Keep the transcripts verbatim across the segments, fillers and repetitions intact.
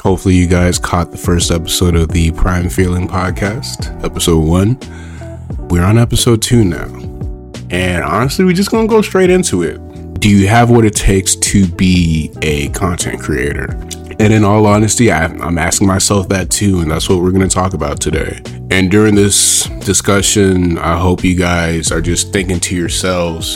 Hopefully you guys caught the first episode of the Prime Feeling podcast, episode one. We're on episode two now. And honestly, we're just going to go straight into it. Do you have what it takes to be a content creator? And in all honesty, I, I'm asking myself that too, and that's what we're going to talk about today. And during this discussion, I hope you guys are just thinking to yourselves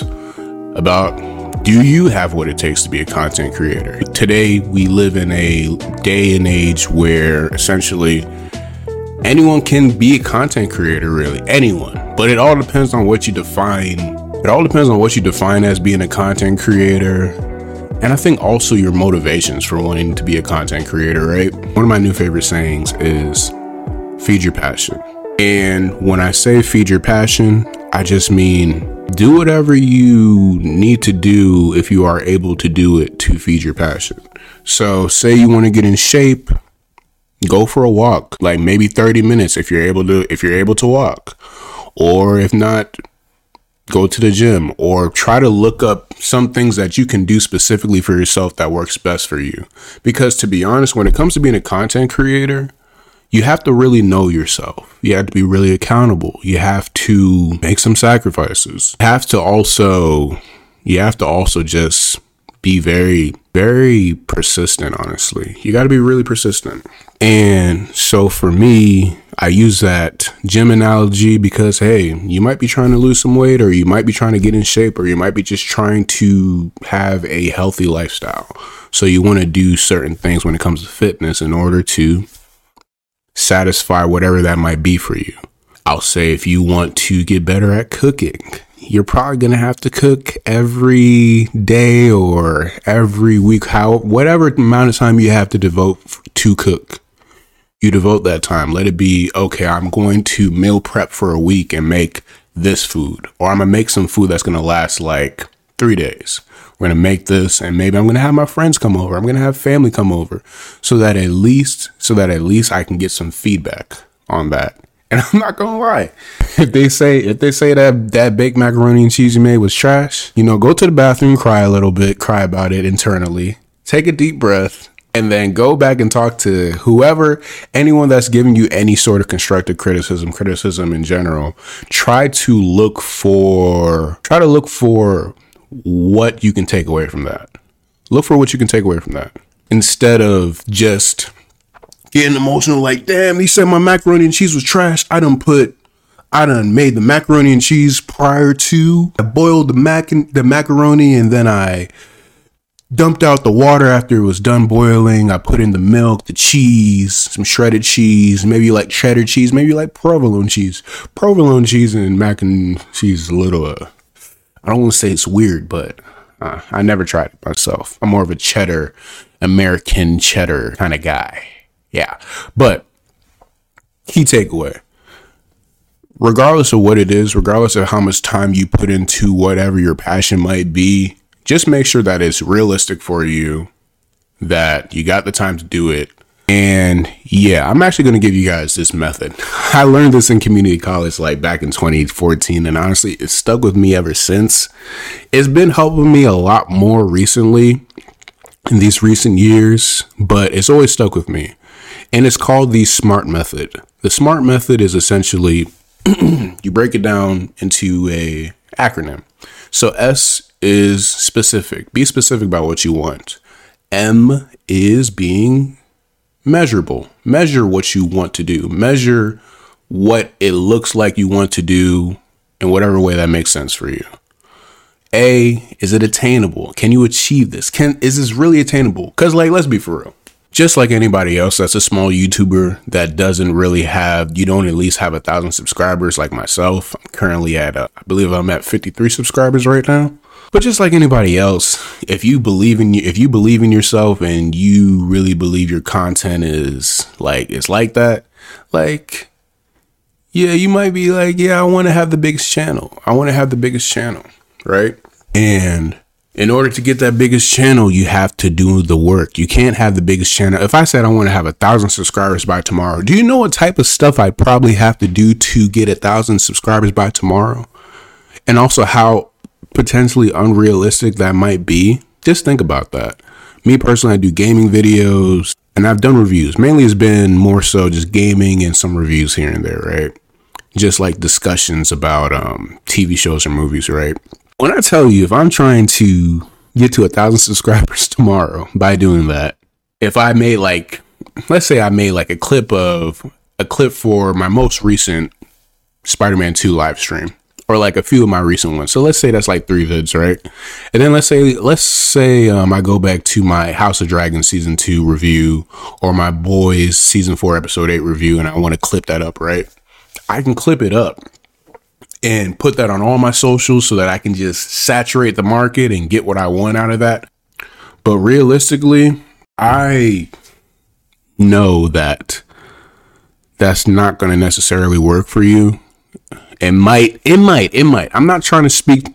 about, do you have what it takes to be a content creator? Today, we live in a day and age where essentially anyone can be a content creator, really, anyone. But it all depends on what you define. It all depends on what you define as being a content creator. And I think also your motivations for wanting to be a content creator, right? One of my new favorite sayings is feed your passion. And when I say feed your passion, I just mean do whatever you need to do if you are able to do it to feed your passion. So say you want to get in shape, go for a walk, like maybe thirty minutes if you're able to, if you're able to walk, or if not, go to the gym, or try to look up some things that you can do specifically for yourself that works best for you. Because to be honest, when it comes to being a content creator, you have to really know yourself. You have to be really accountable. You have to make some sacrifices. You have to also, you have to also just be very, very persistent, honestly. You got to be really persistent. And so for me, I use that gym analogy because, hey, you might be trying to lose some weight, or you might be trying to get in shape, or you might be just trying to have a healthy lifestyle. So you want to do certain things when it comes to fitness in order to satisfy whatever that might be for you. I'll say if you want to get better at cooking, you're probably going to have to cook every day or every week, how whatever amount of time you have to devote to cook. You devote that time. Let it be, okay, I'm going to meal prep for a week and make this food, or I'm going to make some food that's going to last like three days. We're going to make this, and maybe I'm going to have my friends come over. I'm going to have family come over so that at least, so that at least I can get some feedback on that. And I'm not going to lie. If they say, if they say that that baked macaroni and cheese you made was trash, you know, go to the bathroom, cry a little bit, cry about it internally, take a deep breath, and then go back and talk to whoever, anyone that's giving you any sort of constructive criticism, criticism in general. Try to look for, try to look for what you can take away from that. Look for what you can take away from that. Instead of just getting emotional like, damn, he said my macaroni and cheese was trash. I done put, I done made the macaroni and cheese prior to, I boiled the mac and the macaroni, and then I dumped out the water after it was done boiling. I put in the milk, the cheese, some shredded cheese, maybe you like cheddar cheese, maybe you like provolone cheese. Provolone cheese and mac and cheese is a little, uh, I don't want to say it's weird, but uh, I never tried it myself. I'm more of a cheddar, American cheddar kind of guy. Yeah. But key takeaway, regardless of what it is, regardless of how much time you put into whatever your passion might be, just make sure that it's realistic for you, that you got the time to do it. And yeah, I'm actually going to give you guys this method. I learned this in community college, like back in twenty fourteen. And honestly, it's stuck with me ever since. It's been helping me a lot more recently in these recent years, but it's always stuck with me. And it's called the SMART method. The SMART method is essentially, you break it down into a acronym. So S is specific. Be specific about what you want. M is being measurable. Measure what you want to do. Measure what it looks like you want to do in whatever way that makes sense for you. A, is it attainable? Can you achieve this? Can is this really attainable? Because, like, let's be for real. Just like anybody else that's a small YouTuber that doesn't really have, you don't at least have a thousand subscribers like myself. I'm currently at, uh, I believe I'm at fifty-three subscribers right now. But just like anybody else, if you believe in you, if you believe in yourself and you really believe your content is like, it's like that, like, yeah, you might be like, yeah, I want to have the biggest channel. I want to have the biggest channel, right? And in order to get that biggest channel, you have to do the work. You can't have the biggest channel. If I said I want to have a thousand subscribers by tomorrow, do you know what type of stuff I'd probably have to do to get a thousand subscribers by tomorrow? And also how potentially unrealistic that might be. Just think about that. Me personally, I do gaming videos. and I've done reviews. Mainly it's been more so just gaming and some reviews here and there, right? Just like discussions about um, T V shows or movies, right? When I tell you, if I'm trying to get to a thousand subscribers tomorrow by doing that, if I made like, let's say I made like a clip of a clip for my most recent Spider-Man two live stream, or like a few of my recent ones. So let's say that's like three vids, right? And then let's say, let's say um, I go back to my House of Dragons season two review or my Boys season four episode eight review, and I want to clip that up, right? I can clip it up and put that on all my socials so that I can just saturate the market and get what I want out of that. But realistically, I know that that's not going to necessarily work for you. It might, it might, it might. I'm not trying to speak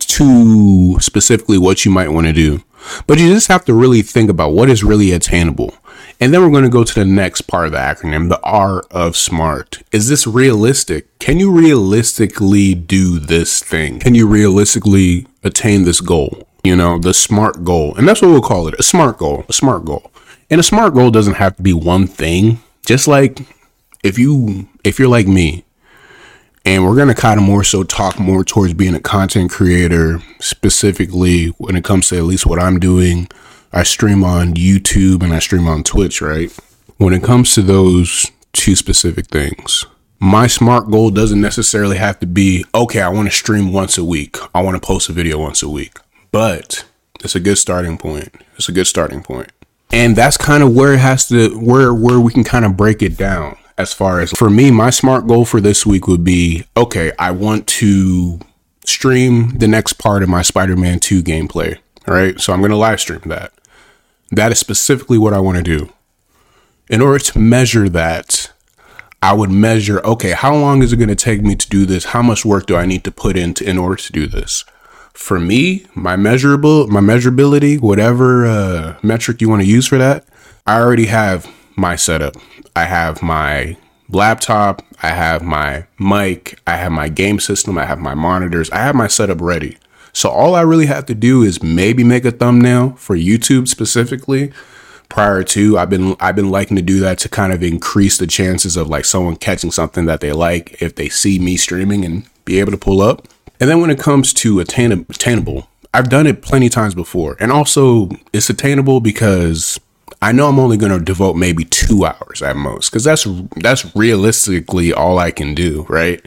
to specifically what you might want to do, but you just have to really think about what is really attainable. And then we're going to go to the next part of the acronym, the R of SMART. Is this realistic? Can you realistically do this thing? Can you realistically attain this goal? You know, the SMART goal. And that's what we'll call it, a SMART goal, a SMART goal. And a SMART goal doesn't have to be one thing. Just like if you, if you're like me, and we're going to kind of more so talk more towards being a content creator, specifically when it comes to at least what I'm doing. I stream on YouTube and I stream on Twitch, right? When it comes to those two specific things, my SMART goal doesn't necessarily have to be, okay, I want to stream once a week. I want to post a video once a week, but it's a good starting point. It's a good starting point. And that's kind of where it has to, where, where we can kind of break it down. As far as for me, my SMART goal for this week would be, okay, I want to stream the next part of my Spider-Man two gameplay. All right. So I'm going to live stream that. That is specifically what I want to do. In order to measure that, I would measure, okay, how long is it going to take me to do this? How much work do I need to put into in order to do this? For me, my measurable, my measurability, whatever uh, metric you want to use for that, I already have my setup. I have my laptop, I have my mic, I have my game system, I have my monitors, I have my setup ready. So all I really have to do is maybe make a thumbnail for YouTube specifically. Prior to, I've been I've been liking to do that to kind of increase the chances of like someone catching something that they like if they see me streaming and be able to pull up. And then when it comes to attain- attainable, I've done it plenty times before. And also it's attainable because I know I'm only going to devote maybe two hours at most, because that's that's realistically all I can do, right?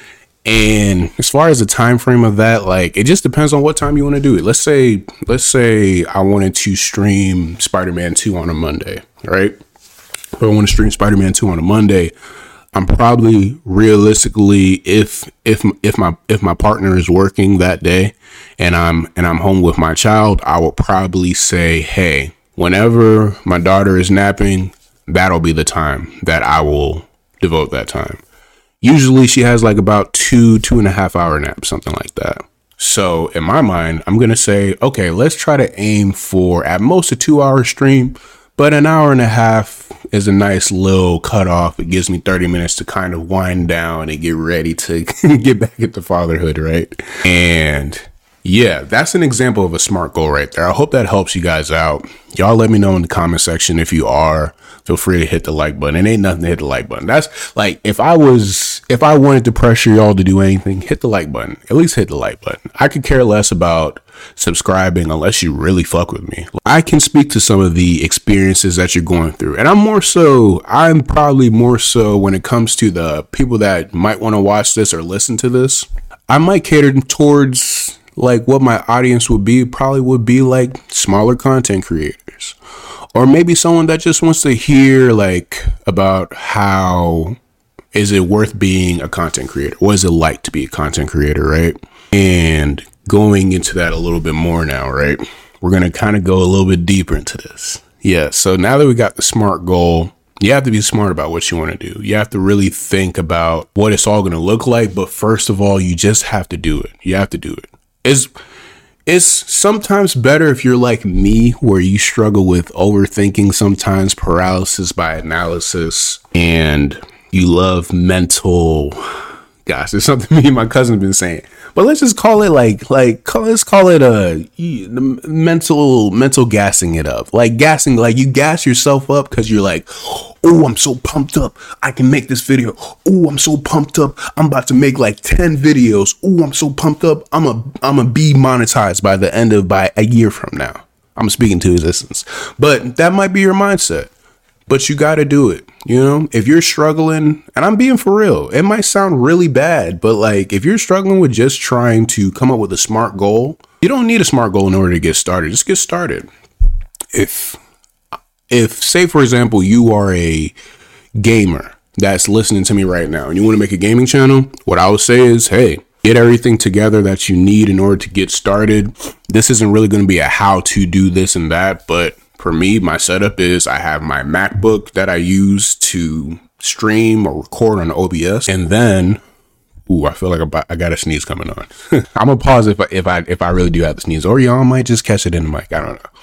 And as far as the time frame of that, like it just depends on what time you want to do it. Let's say let's say I wanted to stream Spider-Man two on a Monday, right? If I want to stream Spider-Man two on a Monday, I'm probably realistically, if if if my if my partner is working that day and I'm and I'm home with my child, I will probably say, hey, whenever my daughter is napping, that'll be the time that I will devote that time. Usually she has like about two, two and a half hour nap, something like that. So in my mind, I'm going to say, okay, let's try to aim for at most a two hour stream, but an hour and a half is a nice little cutoff. It gives me thirty minutes to kind of wind down and get ready to get back into fatherhood, right? And yeah, that's an example of a SMART goal right there. I hope that helps you guys out. Y'all let me know in the comment section if you are. Feel free to hit the like button. It ain't nothing to hit the like button. That's like, if I was, if I wanted to pressure y'all to do anything, hit the like button. At least hit the like button. I could care less about subscribing unless you really fuck with me. I can speak to some of the experiences that you're going through. And I'm more so, I'm probably more so when it comes to the people that might want to watch this or listen to this. I might cater towards like what my audience would be, probably would be like smaller content creators, or maybe someone that just wants to hear like about how is it worth being a content creator? What is it like to be a content creator, right? And going into that a little bit more now, right? We're going to kind of go a little bit deeper into this. Yeah. So now that we got the SMART goal, you have to be smart about what you want to do. You have to really think about what it's all going to look like. But first of all, you just have to do it. You have to do it. It's, it's sometimes better if you're like me, where you struggle with overthinking, sometimes paralysis by analysis, and you love mental, gosh, it's something me and my cousin have been saying, But let's just call it like, like, call, let's call it a uh, mental, mental gassing it up. Like gassing, like you gas yourself up because you're like, oh, I'm so pumped up. I can make this video. Oh, I'm so pumped up. I'm about to make like ten videos. Oh, I'm so pumped up. I'm a, I'm a be monetized by the end of, by a year from now. I'm speaking to existence. But that might be your mindset. But you got to do it. You know, if you're struggling, and I'm being for real, it might sound really bad, but like if you're struggling with just trying to come up with a smart goal, you don't need a smart goal in order to get started. Just get started. If, if say, for example, you are a gamer that's listening to me right now and you want to make a gaming channel, what I would say is, hey, get everything together that you need in order to get started. This isn't really going to be a how to do this and that, but for me, my setup is I have my MacBook that I use to stream or record on O B S. And then, ooh, I feel like I'm, I got a sneeze coming on. I'm gonna pause if I, if I, if I really do have the sneeze, or y'all might just catch it in the mic. I don't know.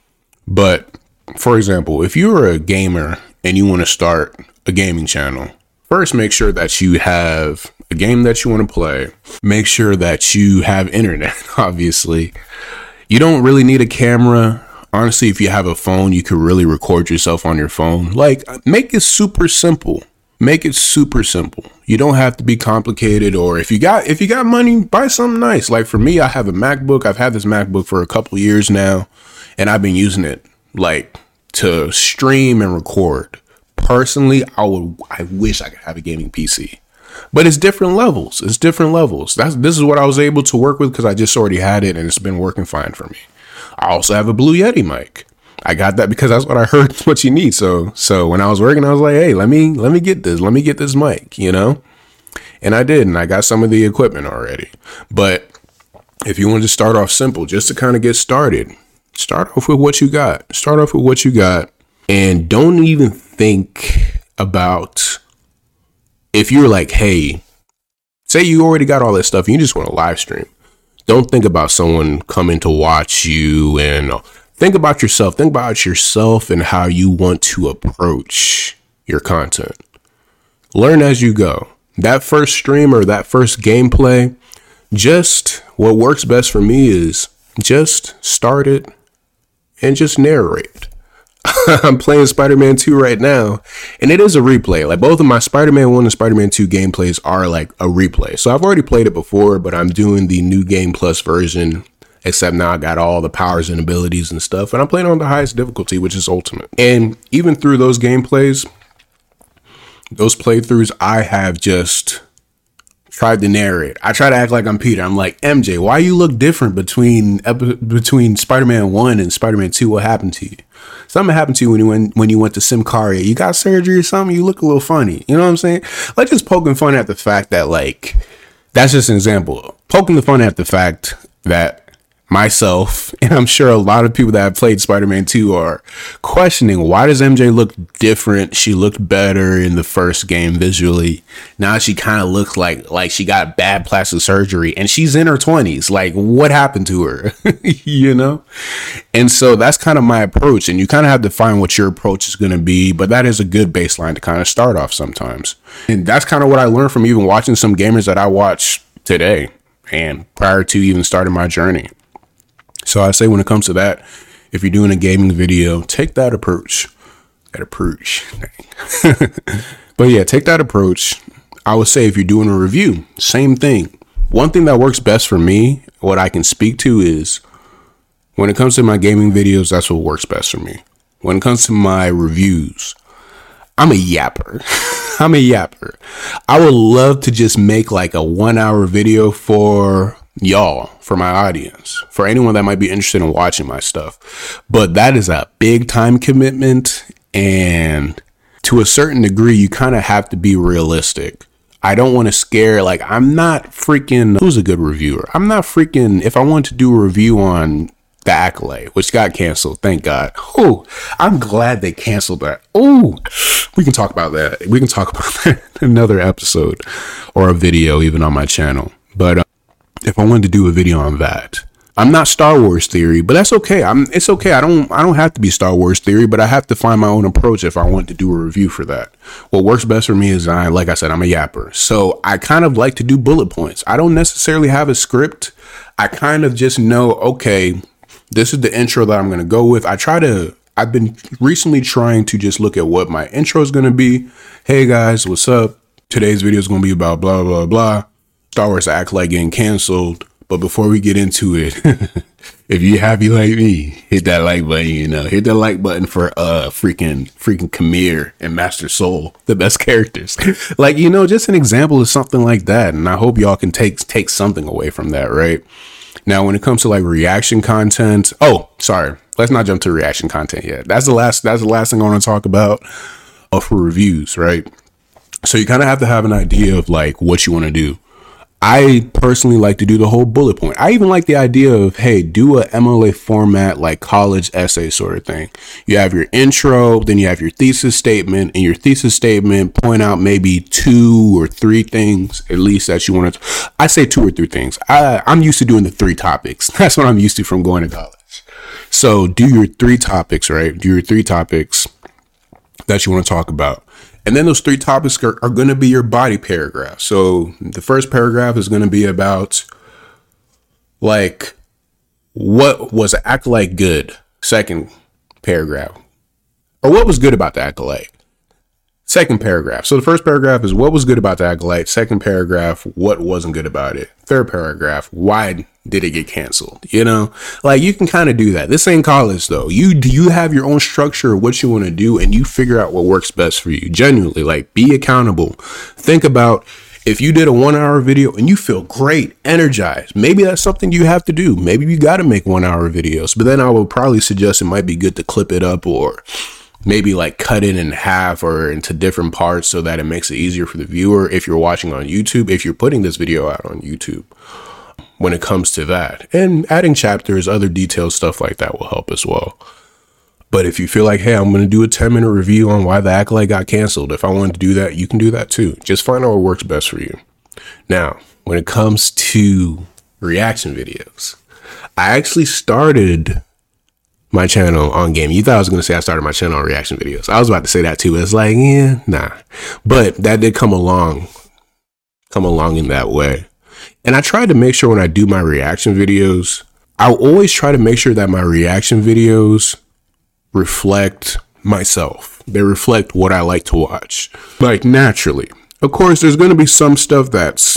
But for example, if you're a gamer and you want to start a gaming channel, first make sure that you have a game that you want to play. Make sure that you have internet, obviously. You don't really need a camera. Honestly, if you have a phone, you could really record yourself on your phone. Like, make it super simple. Make it super simple. You don't have to be complicated. Or if you got if you got money, buy something nice. Like for me, I have a MacBook. I've had this MacBook for a couple of years now, and I've been using it like to stream and record. Personally, I would I wish I could have a gaming P C. But it's different levels. It's different levels. That's this is what I was able to work with because I just already had it and it's been working fine for me. I also have a Blue Yeti mic. I got that because that's what I heard what you need. So, so when I was working, I was like, hey, let me, let me get this, let me get this mic, you know? And I did, and I got some of the equipment already. But if you want to start off simple, just to kind of get started, start off with what you got, start off with what you got, and don't even think about if you're like, hey, say you already got all this stuff and you just want to live stream. Don't think about someone coming to watch you, and think about yourself. Think about yourself and how you want to approach your content. Learn as you go. That first stream or that first gameplay, just what works best for me is just start it and just narrate. I'm playing Spider-Man two right now, and it is a replay. Like both of my Spider-Man one and Spider-Man two gameplays are like a replay. So I've already played it before, but I'm doing the new Game Plus version, except now I got all the powers and abilities and stuff, and I'm playing on the highest difficulty, which is Ultimate. And even through those gameplays, those playthroughs, I have just tried to narrate. I try to act like I'm Peter. I'm like, M J, why you look different between between Spider-Man one and Spider-Man two? What happened to you? Something happened to you when you went when you went to Symkaria. You got surgery or something? You look a little funny. You know what I'm saying? Like just poking fun at the fact that like that's just an example. Poking the fun at the fact that myself, and I'm sure a lot of people that have played Spider-Man two are questioning, why does M J look different? She looked better in the first game visually. Now she kind of looks like like she got bad plastic surgery and she's in her twenties. Like, what happened to her? You know? And so that's kind of my approach, and you kind of have to find what your approach is going to be, but that is a good baseline to kind of start off sometimes. And that's kind of what I learned from even watching some gamers that I watch today and prior to even starting my journey. So I say when it comes to that, if you're doing a gaming video, take that approach. That approach. But yeah, take that approach. I would say if you're doing a review, same thing. One thing that works best for me, what I can speak to is when it comes to my gaming videos, that's what works best for me. When it comes to my reviews, I'm a yapper. I'm a yapper. I would love to just make like a one hour video for y'all, for my audience, for anyone that might be interested in watching my stuff. But that is a big time commitment, and to a certain degree, you kind of have to be realistic. I don't want to scare, like, I'm not freaking, who's a good reviewer? I'm not freaking, if I want to do a review on The Accolade, which got canceled, thank God. Oh, I'm glad they canceled that. Oh, we can talk about that. We can talk about that in another episode or a video even on my channel. But uh, if I wanted to do a video on that, I'm not Star Wars theory, but that's okay. I'm it's okay. I don't I don't have to be Star Wars theory, but I have to find my own approach if I want to do a review for that. What works best for me is I like I said, I'm a yapper. So I kind of like to do bullet points. I don't necessarily have a script. I kind of just know, okay, this is the intro that I'm going to go with. I try to I've been recently trying to just look at what my intro is going to be. Hey guys, what's up? Today's video is going to be about blah, blah, blah. Star Wars Acolyte getting canceled. But before we get into it, if you're happy like me, hit that like button, you know, hit that like button for uh freaking freaking Khmer and Master Soul, the best characters. Like, you know, just an example of something like that. And I hope y'all can take take something away from that, right? Now, when it comes to like reaction content, oh, sorry, let's not jump to reaction content yet. That's the last that's the last thing I want to talk about uh, for reviews, right? So you kind of have to have an idea of like what you want to do. I personally like to do the whole bullet point. I even like the idea of, hey, do a M L A format, like college essay sort of thing. You have your intro, then you have your thesis statement, and your thesis statement point out maybe two or three things, at least that you want to, I say two or three things. I, I'm used to doing the three topics. That's what I'm used to from going to college. So do your three topics, right? Do your three topics that you want to talk about. And then those three topics are, are going to be your body paragraph. So the first paragraph is going to be about like, what was Acolyte good? Second paragraph. Or what was good about the Acolyte? Second paragraph. So the first paragraph is what was good about the Acolyte. Second paragraph, what wasn't good about it. Third paragraph, why did it get canceled? You know, like you can kind of do that. This ain't college though. You do you have your own structure of what you want to do and you figure out what works best for you. Genuinely, like be accountable. Think about if you did a one hour video and you feel great, energized, maybe that's something you have to do. Maybe you got to make one hour videos, but then I would probably suggest it might be good to clip it up or maybe like cut it in half or into different parts so that it makes it easier for the viewer. If you're watching on YouTube, if you're putting this video out on YouTube, when it comes to that, and adding chapters, other detailed stuff like that will help as well. But if you feel like, hey, I'm going to do a ten minute review on why the Acolyte got canceled, if I wanted to do that, you can do that too. Just find out what works best for you. Now, when it comes to reaction videos, I actually started my channel on gaming. You thought I was going to say I started my channel on reaction videos. I was about to say that too. It's like, yeah, nah. But that did come along, come along in that way. And I tried to make sure when I do my reaction videos, I always try to make sure that my reaction videos reflect myself. They reflect what I like to watch. Like naturally. Of course, there's going to be some stuff that's,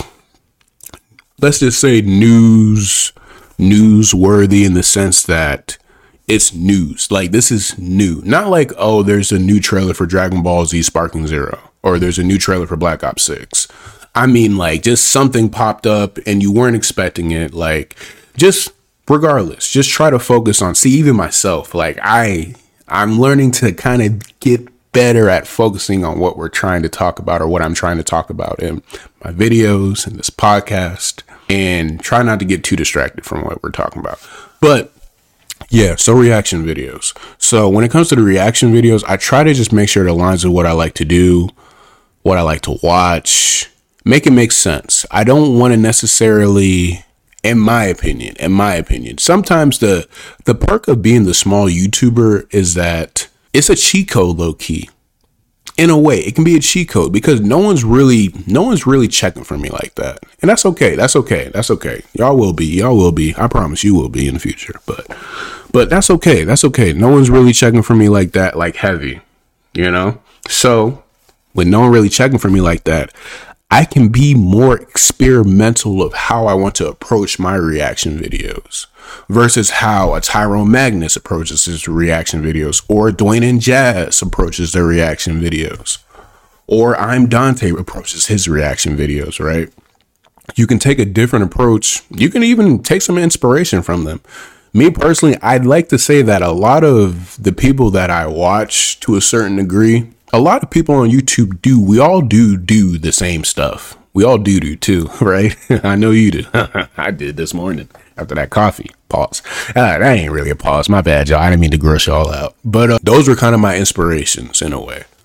let's just say news, newsworthy in the sense that it's news. Like this is new. Not like, oh, there's a new trailer for Dragon Ball Z Sparking Zero or there's a new trailer for Black Ops six. I mean, like just something popped up and you weren't expecting it. Like just regardless, just try to focus on, see, even myself, like I, I'm learning to kind of get better at focusing on what we're trying to talk about or what I'm trying to talk about in my videos and this podcast and try not to get too distracted from what we're talking about. But yeah, so reaction videos. So when it comes to the reaction videos, I try to just make sure it aligns with what I like to do, what I like to watch, make it make sense. I don't want to necessarily, in my opinion, in my opinion, sometimes the the perk of being the small YouTuber is that it's a cheat code, low key. In a way, it can be a cheat code because no one's really, no one's really checking for me like that. And that's okay. That's okay. That's okay. Y'all will be, y'all will be. I promise you will be in the future, but, but that's okay. That's okay. No one's really checking for me like that, like heavy, you know? So with no one really checking for me like that, I can be more experimental of how I want to approach my reaction videos versus how a Tyrone Magnus approaches his reaction videos or Dwayne and Jazz approaches their reaction videos or I'm Dante approaches his reaction videos, right? You can take a different approach. You can even take some inspiration from them. Me personally, I'd like to say that a lot of the people that I watch to a certain degree, a lot of people on YouTube do, we all do do the same stuff. We all do do too, right? I know you do. I did this morning after that coffee. Pause. Uh, that ain't really a pause. My bad, y'all. I didn't mean to gross y'all out. But uh, those were kind of my inspirations in a way.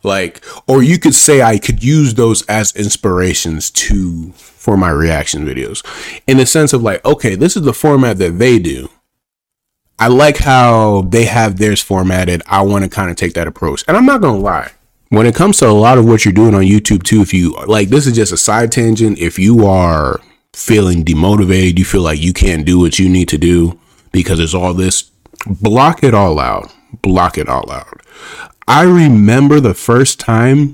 Like, or you could say I could use those as inspirations to for my reaction videos, in the sense of like, okay, this is the format that they do. I like how they have theirs formatted. I want to kind of take that approach. And I'm not going to lie, when it comes to a lot of what you're doing on YouTube too, if you like, this is just a side tangent. If you are feeling demotivated, you feel like you can't do what you need to do because there's all this, block it all out. Block it all out. I remember the first time,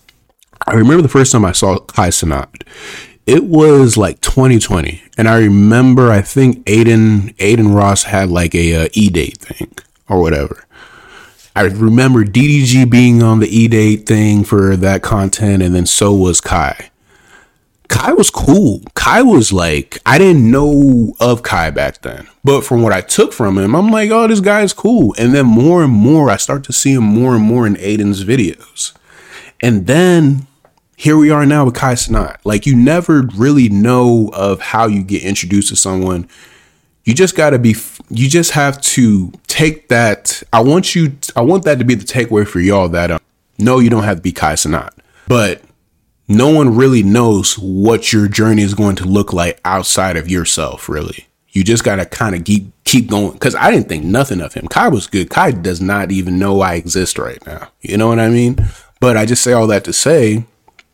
I remember the first time I saw Kai Cenat. It was like twenty twenty. And I remember, I think Aiden, Aiden Ross had like a uh, E-Date thing or whatever. I remember D D G being on the E-Date thing for that content. And then so was Kai. Kai was cool. Kai was like, I didn't know of Kai back then, but from what I took from him, I'm like, oh, this guy is cool. And then more and more, I start to see him more and more in Aiden's videos. And then here we are now with Kai Cenat. Like, you never really know of how you get introduced to someone. You just got to be, you just have to take that. I want you, I want that to be the takeaway for y'all that, um, no, you don't have to be Kai Cenat, but no one really knows what your journey is going to look like outside of yourself, really. You just got to kind of keep, keep going. Because I didn't think nothing of him. Kai was good. Kai does not even know I exist right now. You know what I mean? But I just say all that to say,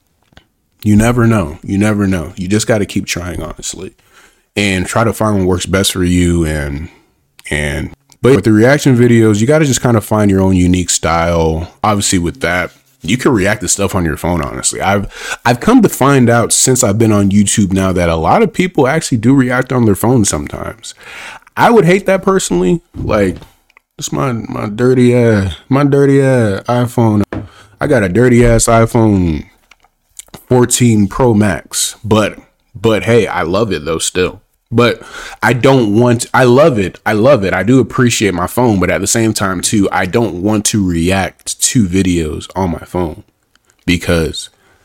you never know. You never know. You just got to keep trying, honestly. And try to find what works best for you. And, and, but with the reaction videos, you got to just kind of find your own unique style. Obviously, with that, you can react to stuff on your phone, honestly. I've I've come to find out since I've been on YouTube now that a lot of people actually do react on their phone sometimes. I would hate that personally. Like, it's my my dirty ass, my dirty ass iPhone. I got a dirty ass iPhone fourteen Pro Max, but but hey, I love it though still. But I don't want, I love it. I love it. I do appreciate my phone, but at the same time too, I don't want to react to videos on my phone because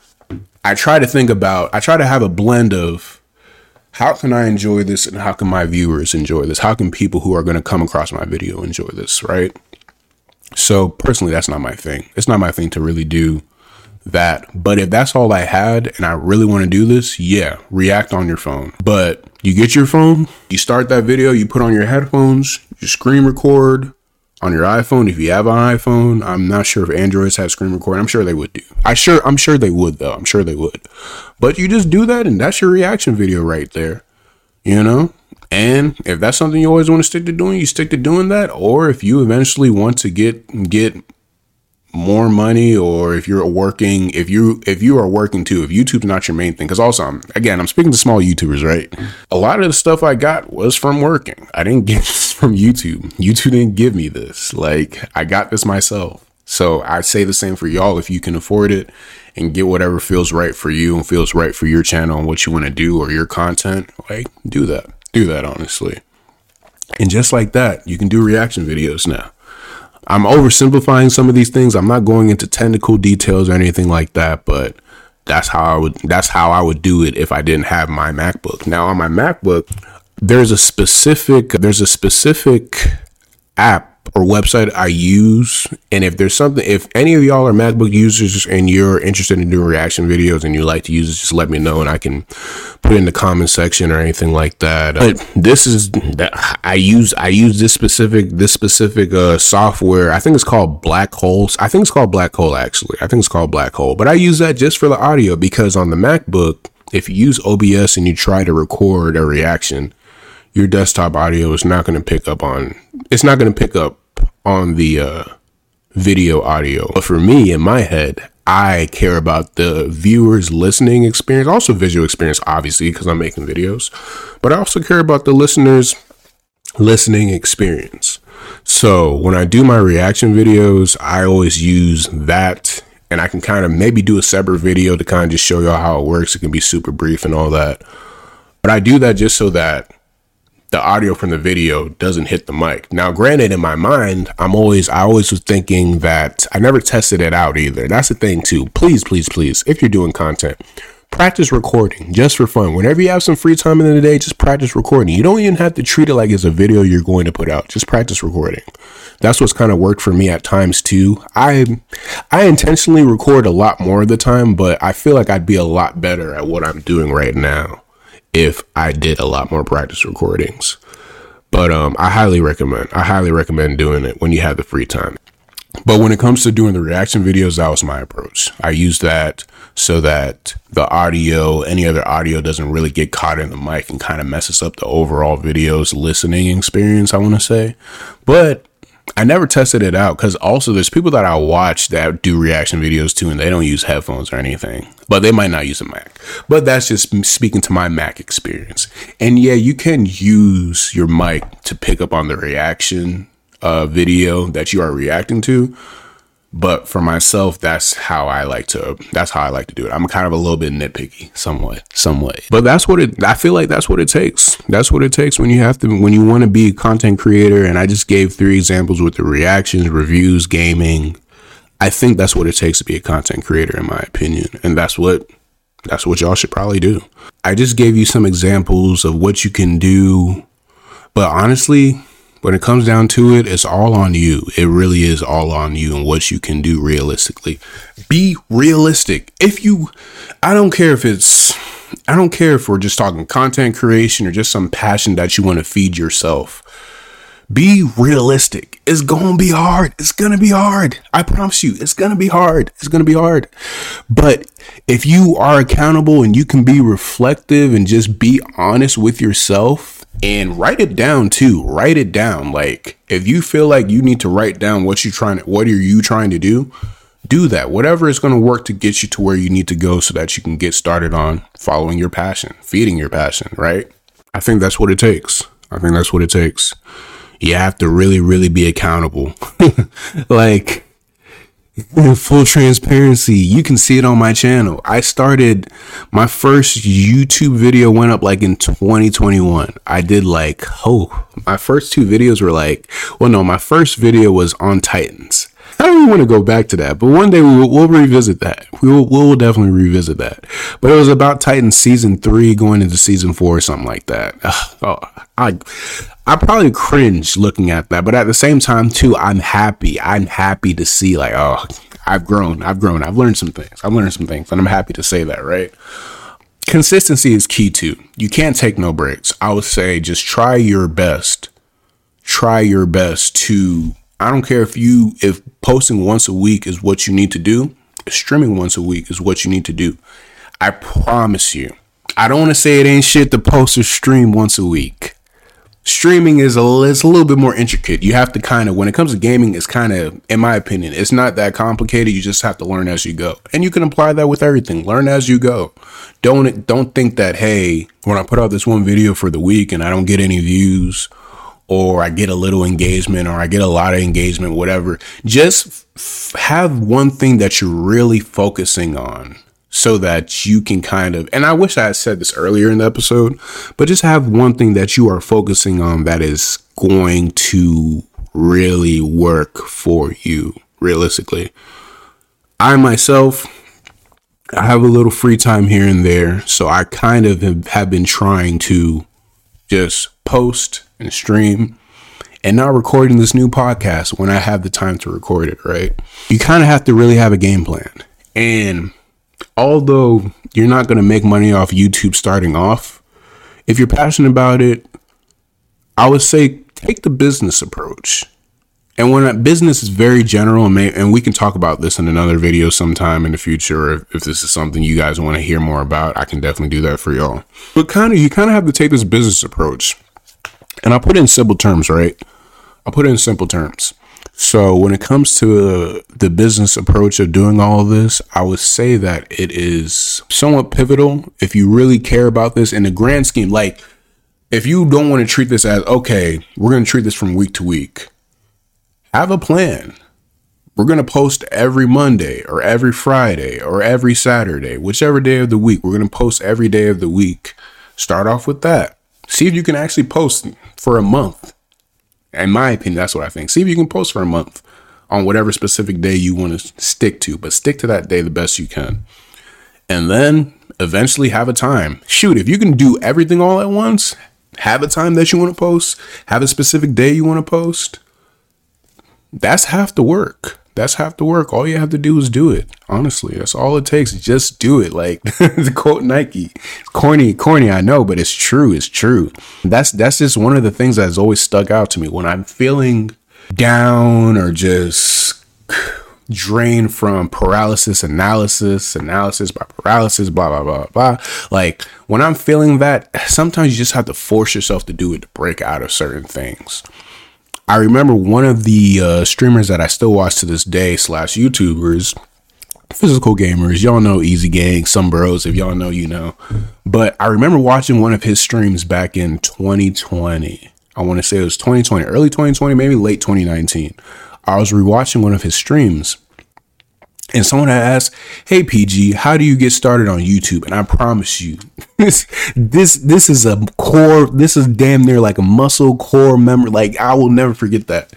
I try to think about, I try to have a blend of how can I enjoy this and how can my viewers enjoy this? How can people who are going to come across my video enjoy this, right? So personally, that's not my thing. It's not my thing to really do that. But if that's all I had and I really want to do this, yeah, react on your phone. But you get your phone, you start that video, you put on your headphones, you screen record on your iPhone. If you have an iPhone, I'm not sure if Androids have screen record. I'm sure they would do. I sure, I'm sure they would though. I'm sure they would. But you just do that and that's your reaction video right there, you know? And if that's something you always want to stick to doing, you stick to doing that. Or if you eventually want to get, get more money, or if you're working, if you if you are working too, if YouTube's not your main thing, because also I'm, again, I'm speaking to small YouTubers, right? A lot of the stuff I got was from working. I didn't get this from YouTube. YouTube didn't give me this. Like, I got this myself. So I say the same for y'all. If you can afford it and get whatever feels right for you and feels right for your channel and what you want to do or your content, like, do that. Do that, honestly. And just like that, you can do reaction videos now. I'm oversimplifying some of these things. I'm not going into technical details or anything like that, but that's how I would that's how I would do it if I didn't have my MacBook. Now on my MacBook, there's a specific there's a specific app or website I use, and if there's something, if any of y'all are MacBook users and you're interested in doing reaction videos and you like to use it, just let me know and I can put it in the comment section or anything like that. But this is that I use I use this specific this specific uh software. I think it's called Black Holes. I think it's called Black Hole actually. I think it's called Black Hole. But I use that just for the audio because on the MacBook, if you use O B S and you try to record a reaction, your desktop audio is not going to pick up on, it's not going to pick up on the uh, video audio. But for me, in my head, I care about the viewer's listening experience, also visual experience, obviously, because I'm making videos, but I also care about the listener's listening experience. So when I do my reaction videos, I always use that, and I can kind of maybe do a separate video to kind of just show y'all how it works. It can be super brief and all that. But I do that just so that the audio from the video doesn't hit the mic. Now, granted, in my mind, I'm always, I always was thinking that I never tested it out either. That's the thing too. Please, please, please, if you're doing content, Practice recording just for fun. Whenever you have some free time in the day, just practice recording. You don't even have to treat it like it's a video you're going to put out. Just practice recording. That's what's kind of worked for me at times too. I I intentionally record a lot more of the time, but I feel like I'd be a lot better at what I'm doing right now if I did a lot more practice recordings. But um, I highly recommend, I highly recommend doing it when you have the free time. But when it comes to doing the reaction videos, that was my approach. I use that so that the audio, any other audio doesn't really get caught in the mic and kind of messes up the overall video's listening experience, I want to say. But I never tested it out because also there's people that I watch that do reaction videos too, and they don't use headphones or anything, but they might not use a Mac. But that's just speaking to my Mac experience. And yeah, you can use your mic to pick up on the reaction uh, video that you are reacting to. But for myself, that's how I like to, that's how I like to do it. I'm kind of a little bit nitpicky, somewhat, somewhat. But that's what it, I feel like that's what it takes. That's what it takes when you have to, when you want to be a content creator. And I just gave three examples with the reactions, reviews, gaming. I think that's what it takes to be a content creator, in my opinion. And that's what, that's what y'all should probably do. I just gave you some examples of what you can do. But honestly, when it comes down to it, it's all on you. It really is all on you and what you can do realistically. Be realistic. If you, I don't care if it's, I don't care if we're just talking content creation or just some passion that you want to feed yourself. Be realistic. It's going to be hard. It's going to be hard. I promise you, it's going to be hard. It's going to be hard. But if you are accountable and you can be reflective and just be honest with yourself, and write it down too. Write it down. Like if you feel like you need to write down what you're trying to, what are you trying to do? Do that. Whatever is going to work to get you to where you need to go so that you can get started on following your passion, feeding your passion, right? I think that's what it takes. I think that's what it takes. You have to really, really be accountable. Like, full transparency, you can see it on my channel. I started, my first YouTube video went up like in twenty twenty-one. I did like, oh, my first two videos were like, well, no, my first video was on Titans. I don't even want to go back to that, but one day we will, we'll revisit that. We will, we'll definitely revisit that. But it was about Titans season three going into season four or something like that. Ugh, oh, I, I probably cringe looking at that, but at the same time too, I'm happy. I'm happy to see like, oh, I've grown. I've grown. I've learned some things. I've learned some things, and I'm happy to say that, right? Consistency is key too. You can't take no breaks. I would say just try your best. Try your best to, I don't care if you, if posting once a week is what you need to do, streaming once a week is what you need to do. I promise you. I don't want to say it ain't shit to post or stream once a week. Streaming is a, it's a little bit more intricate. You have to kind of, when it comes to gaming, it's kind of, in my opinion, it's not that complicated. You just have to learn as you go. And you can apply that with everything. Learn as you go. Don't, don't think that, hey, when I put out this one video for the week and I don't get any views, or I get a little engagement, or I get a lot of engagement, whatever. Just f- have one thing that you're really focusing on so that you can kind of, and I wish I had said this earlier in the episode, but just have one thing that you are focusing on that is going to really work for you, realistically. I myself, I have a little free time here and there, so I kind of have, have been trying to just post and stream and now recording this new podcast when I have the time to record it, right? You kind of have to really have a game plan. And although you're not going to make money off YouTube starting off, if you're passionate about it, I would say take the business approach. And when that business is very general, and, may, and we can talk about this in another video sometime in the future, if, if this is something you guys want to hear more about, I can definitely do that for y'all. But kind of, you kind of have to take this business approach. And I'll put it in simple terms, right? I'll put it in simple terms. So when it comes to uh, the business approach of doing all of this, I would say that it is somewhat pivotal if you really care about this in the grand scheme. Like, if you don't want to treat this as, okay, we're going to treat this from week to week. Have a plan. We're going to post every Monday or every Friday or every Saturday, whichever day of the week. We're going to post every day of the week. Start off with that. See if you can actually post for a month. In my opinion, that's what I think. See if you can post for a month on whatever specific day you want to stick to, but stick to that day the best you can. And then eventually have a time. Shoot, if you can do everything all at once, have a time that you want to post, have a specific day you want to post, that's half the work. That's half the work. All you have to do is do it. Honestly, that's all it takes. Just do it. Like the quote Nike, corny, corny. I know, but it's true. It's true. That's, that's just one of the things that has always stuck out to me when I'm feeling down or just drained from paralysis, analysis, analysis by paralysis, blah, blah, blah, blah. Like when I'm feeling that, sometimes you just have to force yourself to do it to break out of certain things. I remember one of the uh, streamers that I still watch to this day slash YouTubers, physical gamers. Y'all know Easy Gang, some bros. If y'all know, you know. But I remember watching one of his streams back in twenty twenty. I want to say it was twenty twenty, early twenty twenty, maybe late twenty nineteen. I was rewatching one of his streams. And someone had asked, hey, P G, how do you get started on YouTube? And I promise you, this this this is a core. This is damn near like a muscle core memory. Like, I will never forget that.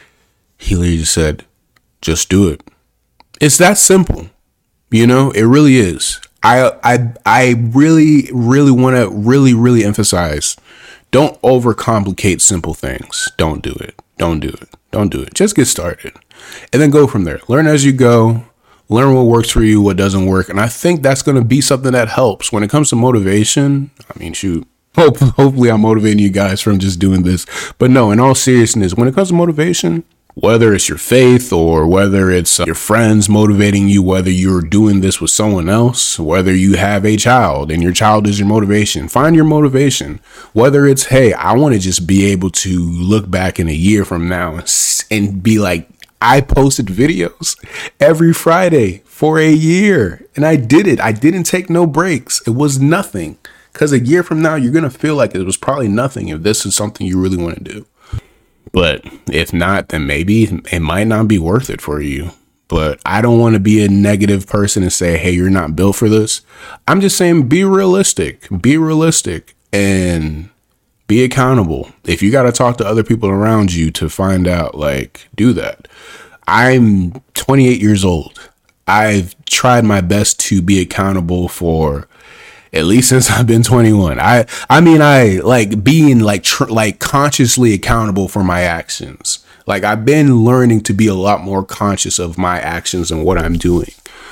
He literally just said, just do it. It's that simple. You know, it really is. I I I really, really want to really, really emphasize. Don't overcomplicate simple things. Don't do it. Don't do it. Don't do it. Just get started. And then go from there. Learn as you go. Learn what works for you, what doesn't work. And I think that's going to be something that helps when it comes to motivation. I mean, shoot, hope, hopefully I'm motivating you guys from just doing this. But no, in all seriousness, when it comes to motivation, whether it's your faith or whether it's uh, your friends motivating you, whether you're doing this with someone else, whether you have a child and your child is your motivation, find your motivation. Whether it's, hey, I want to just be able to look back in a year from now and be like, I posted videos every Friday for a year and I did it. I didn't take no breaks. It was nothing, because a year from now, you're going to feel like it was probably nothing if this is something you really want to do. But if not, then maybe it might not be worth it for you. But I don't want to be a negative person and say, hey, you're not built for this. I'm just saying, be realistic, be realistic and be accountable. If you got to talk to other people around you to find out, like, do that. I'm twenty-eight years old. I've tried my best to be accountable for at least since I've been twenty-one. I, I mean, I like being like, tr- like consciously accountable for my actions. Like, I've been learning to be a lot more conscious of my actions and what I'm doing.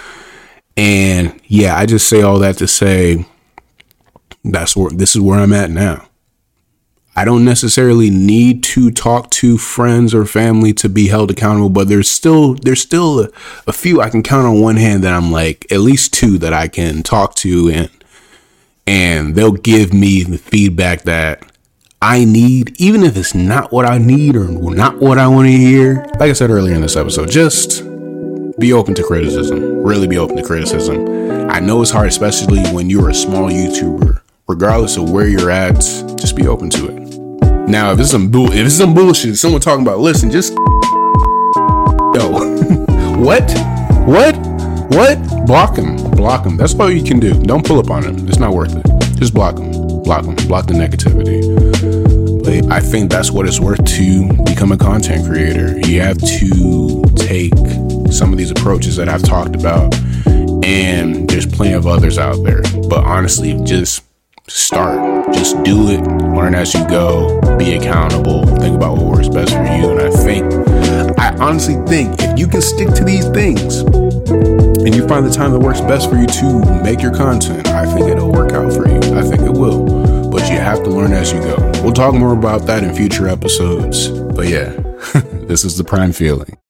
And yeah, I just say all that to say that's where, this is where I'm at now. I don't necessarily need to talk to friends or family to be held accountable, but there's still there's still a, a few I can count on one hand that I'm like, at least two that I can talk to, and and they'll give me the feedback that I need, even if it's not what I need or not what I want to hear. Like I said earlier in this episode, just be open to criticism. Really be open to criticism. I know it's hard, especially when you're a small YouTuber. Regardless of where you're at, just be open to it. Now, if it's some bull, if it's some bullshit, someone talking about, listen, just yo, what, what, what? Block them, block them. That's all you can do. Don't pull up on them. It's not worth it. Just block them, block them, block the negativity. But I think that's what it's worth to become a content creator. You have to take some of these approaches that I've talked about, and there's plenty of others out there. But honestly, just start, just do it, learn as you go, be accountable, think about what works best for you. And I think, I honestly think if you can stick to these things and you find the time that works best for you to make your content, I think it'll work out for you. I think it will, but you have to learn as you go. We'll talk more about that in future episodes, but yeah, this is the Prime Feeling.